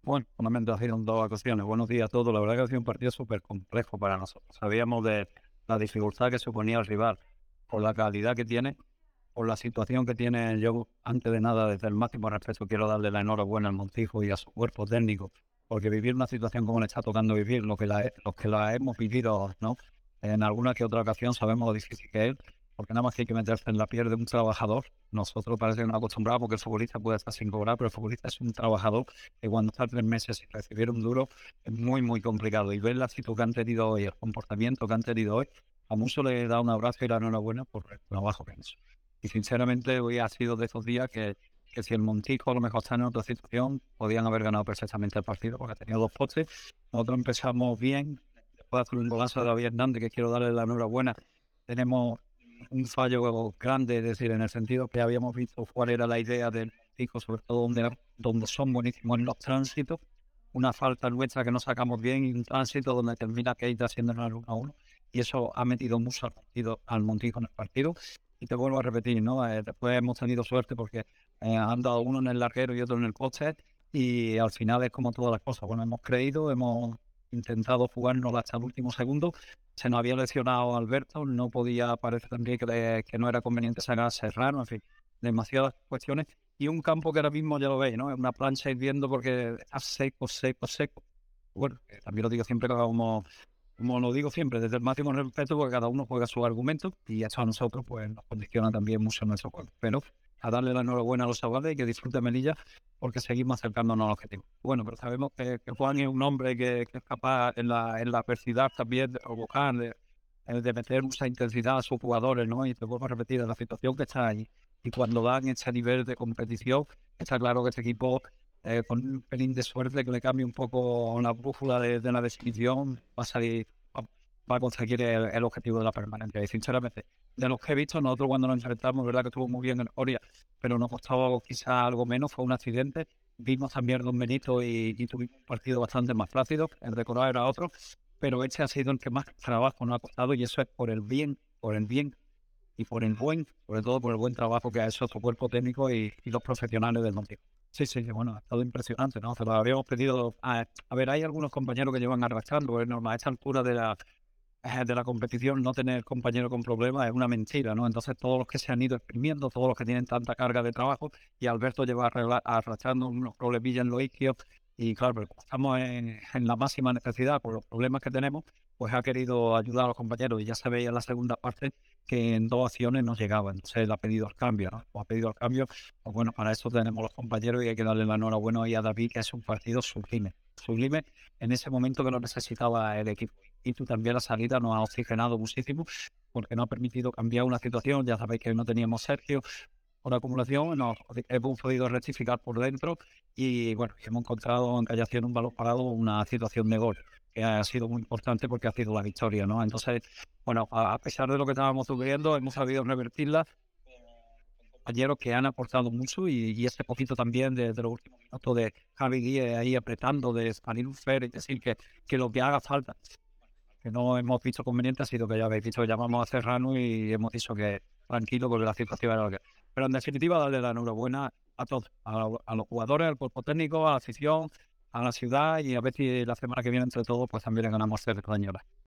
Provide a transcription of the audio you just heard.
Bueno, solamente ha sido en 2 ocasiones. Buenos días a todos. La verdad que ha sido un partido súper complejo para nosotros. Sabíamos de la dificultad que suponía el rival, por la calidad que tiene, por la situación que tiene. Yo, antes de nada, desde el máximo respeto, quiero darle la enhorabuena al Montijo y a su cuerpo técnico, porque vivir una situación como le está tocando vivir, los que la hemos vivido, ¿no? En alguna que otra ocasión sabemos lo difícil que es, porque nada más que hay que meterse en la piel de un trabajador. Nosotros parece que nos acostumbramos porque el futbolista puede estar sin cobrar, pero el futbolista es un trabajador que cuando está 3 meses sin recibir un duro es muy, muy complicado. Y ver la actitud que han tenido hoy, el comportamiento que han tenido hoy, a mucho le da un abrazo y la enhorabuena por el trabajo que han hecho. Y sinceramente hoy ha sido de esos días que si el Montijo a lo mejor está en otra situación, podían haber ganado perfectamente el partido porque ha tenido 2 postes. Nosotros empezamos bien, después de hacer un golazo de David Hernández, que quiero darle la enhorabuena. Tenemos un fallo grande, es decir, en el sentido que habíamos visto cuál era la idea del Montijo, sobre todo donde son buenísimos en los tránsitos. Una falta nuestra que no sacamos bien y un tránsito donde termina Keita haciendo el 1-1. Y eso ha metido mucho al Montijo en el partido. Y te vuelvo a repetir, ¿no? Después hemos tenido suerte porque han dado uno en el larguero y otro en el poste. Y al final es como todas las cosas. Bueno, hemos creído, hemos intentado jugarnos hasta el último segundo. Se nos había lesionado Alberto, no podía, parece también que no era conveniente sacar a Serrano, en fin, demasiadas cuestiones. Y un campo que ahora mismo ya lo veis, ¿no? Es una plancha hirviendo porque está seco, seco, seco. Bueno, también lo digo siempre como lo digo siempre, desde el máximo respeto, porque cada uno juega su argumento y eso a nosotros pues nos condiciona también mucho nuestro juego. Pero a darle la enhorabuena a los chavales y que disfruten Melilla porque seguimos acercándonos al objetivo. Bueno, pero sabemos que Juan es un hombre que es capaz en la adversidad también de provocar, de meter mucha intensidad a sus jugadores, ¿no? Y te vuelvo a repetir, en la situación que está ahí. Y cuando dan ese nivel de competición, está claro que este equipo con un pelín de suerte que le cambie un poco la brújula de la definición, va a salir, va a conseguir el objetivo de la permanencia. Y sinceramente, de los que he visto, nosotros cuando nos enfrentamos, verdad que estuvo muy bien en Oria, pero nos costaba quizá algo menos, fue un accidente. Vimos también Don Benito y tuvimos un partido bastante más plácido, el de Coral era otro, pero este ha sido el que más trabajo nos ha costado y eso es por el bien y por el buen, sobre todo por el buen trabajo que ha hecho su cuerpo técnico y los profesionales del Montijo. Sí, sí, bueno, ha estado impresionante, ¿no? Se lo habíamos pedido. A ver, hay algunos compañeros que llevan arrastrando, es normal, a esta altura de la competición, no tener compañero con problemas es una mentira, ¿no? Entonces, todos los que se han ido exprimiendo, todos los que tienen tanta carga de trabajo, y Alberto lleva arrastrando unos problemillas en los isquios, y claro, pero como estamos en la máxima necesidad por los problemas que tenemos, pues ha querido ayudar a los compañeros, y ya se veía en la segunda parte que en 2 acciones no llegaba, entonces él ha pedido el cambio, ¿no? O ha pedido el cambio, pues bueno, para eso tenemos los compañeros y hay que darle la enhorabuena hoy a David, que es un partido sublime, sublime en ese momento que lo necesitaba el equipo. Y tú también la salida nos ha oxigenado muchísimo porque nos ha permitido cambiar una situación. Ya sabéis que no teníamos Sergio por acumulación, nos hemos podido rectificar por dentro y bueno, hemos encontrado en Callación un balón parado, una situación de gol que ha sido muy importante porque ha sido la victoria, ¿no? Entonces, bueno, a pesar de lo que estábamos sufriendo, hemos sabido revertirla compañeros que han aportado mucho y ese poquito también de los últimos minutos de Javi Guille ahí apretando, de salir un fer y decir que lo que haga falta que no hemos visto conveniente ha sido que ya habéis visto que llamamos a Serrano y hemos dicho que tranquilo porque la situación era lo que. Pero en definitiva, darle la enhorabuena a todos, a los jugadores, al cuerpo técnico, a la afición, a la ciudad y a ver si la semana que viene entre todos pues también le ganamos 3 españolas.